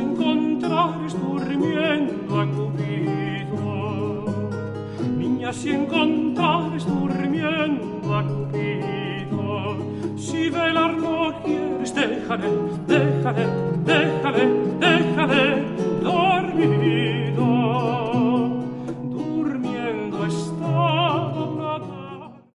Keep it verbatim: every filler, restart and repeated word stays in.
encontrares durmiendo a Cupido, niña, si encontrares durmiendo a Cupido, si velar no quieres, déjale, déjale, déjale, déjale